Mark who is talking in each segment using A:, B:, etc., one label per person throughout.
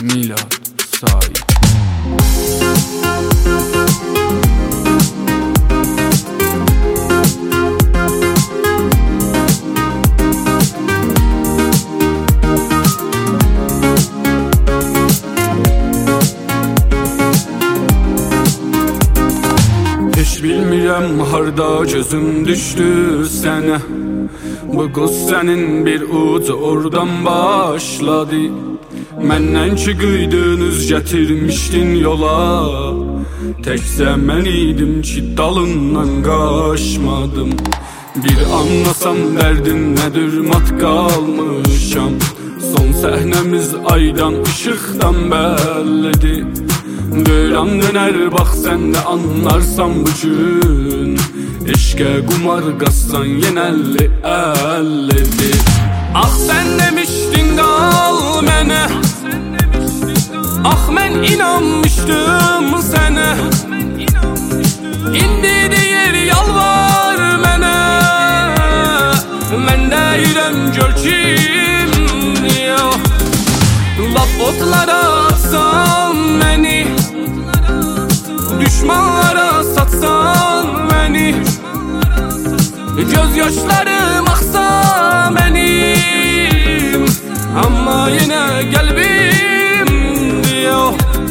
A: Milad Sait. Hiç bilmirəm harda gözüm düşdü sənə. Bu qız sənin bir ucu oradan başladı. Məndən ki qıydınız gətirmişdin yola. Təkcə mən idim ki dalından qaçmadım. Bir anlasam dərdin nədir mat qalmışam. Son səhnəmiz aydan ışıqdan bəllidir. Döyran döner bax sən də anlarsan bu gün. Eşqə qumar qazsan yenəlli əllidir. Ah sən demişdin qal mənə. Ah mən inanmışdım sənə. İndi deyir yalvar mənə. Mən deyirəm gör kimdir. Lap otlara atsan məni. Düşmanlara satsan məni. Göz yaşlarım axsa mənim. Amma yenə qəlbim diyor.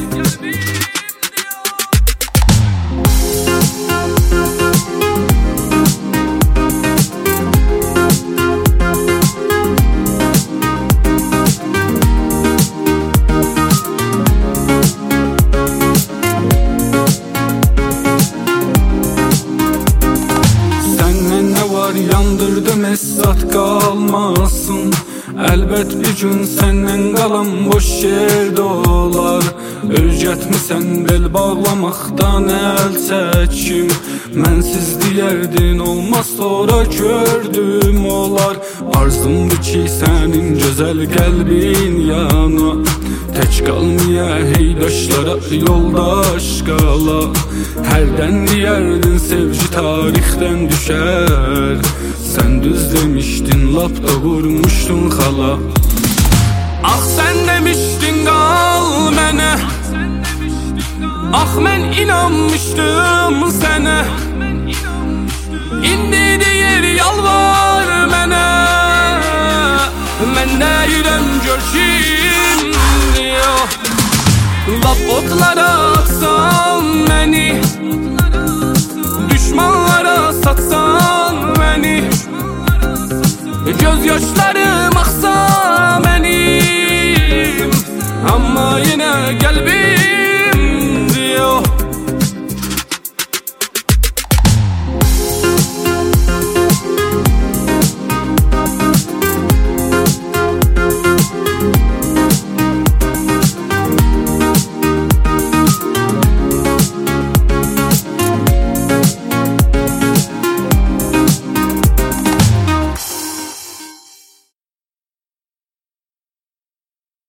A: Yandırdım esat qalmasın. Əlbət bir gün səndən qalan boş yer dolar. Öyrətmisən bel bağlamaqdan əl çəkim. Mənsiz deyərdin olmaz sonra gördüm olar. Arzumdur ki sənin gözəl qəlbin yana. Tək qalmaya heydaşlara yoldaş qala. Hərdən deyərdin sevgi tarixdən düşər. Sən düz demişdin lap da vurmuşdun xala. Ah sən demişdin qal mənə. Ah mən inanmışdım sənə. İndi deyir yalvar mənə. Mən deyirəm gör kimdir. Lap otlara atsan məni. Düşmanlara satsan məni. Göz yaşlarım axsa mənim. Amma yenə qəlbim diyor.